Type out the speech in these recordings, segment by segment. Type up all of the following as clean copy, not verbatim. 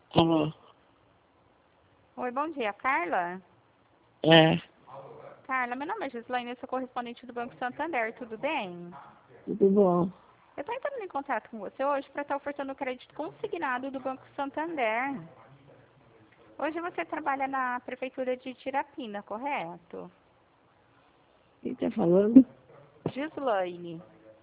Alô? Oi, bom dia, Carla? É, Carla, meu nome é Gislaine, eu sou correspondente do Banco Santander, tudo bem? tudo bom. Eu estou entrando em contato com você hoje para estar ofertando o crédito consignado do Banco Santander. Hoje você trabalha na Prefeitura de Tirapina, correto? Quem tá falando? Gislaine.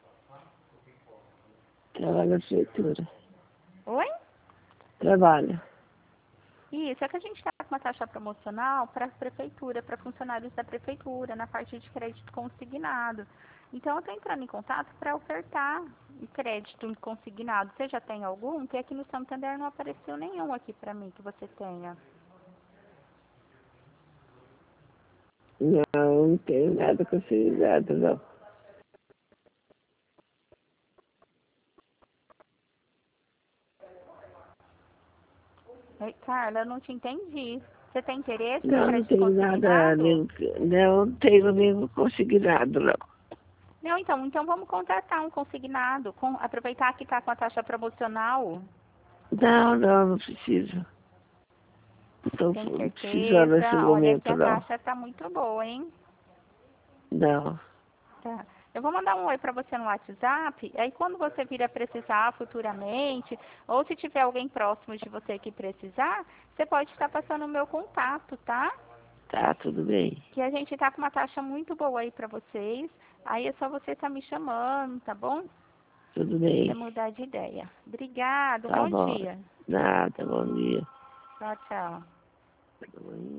Trabalha na prefeitura. Oi? Trabalha. Isso, é que a gente está com uma taxa promocional para a Prefeitura, para funcionários da Prefeitura, na parte de crédito consignado. Então, eu estou entrando em contato para ofertar crédito consignado. Você já tem algum? Que aqui no Santander não apareceu nenhum aqui para mim que você tenha. Não tenho nada considerado, não. Oi, Carla, eu não te entendi. Você tem interesse no Não crédito tenho nada, consignado? não tenho nenhum consignado, não. Não, então vamos contratar um consignado. Aproveitar que está com a taxa promocional. Não preciso. Não Tem estou precisando nesse certeza? Olha que momento, a não. taxa está muito boa, hein? Não. Tá. Eu vou mandar um oi para você no WhatsApp, aí quando você vir a precisar futuramente, ou se tiver alguém próximo de você que precisar, você pode estar passando o meu contato, tá? Tá, tudo bem. Que a gente tá com uma taxa muito boa aí para vocês, aí é só você estar me chamando, tá bom? Tudo Pra você bem. mudar de ideia. Obrigada, um Tá bom bom. dia. Nada, bom dia. Tchau, tchau.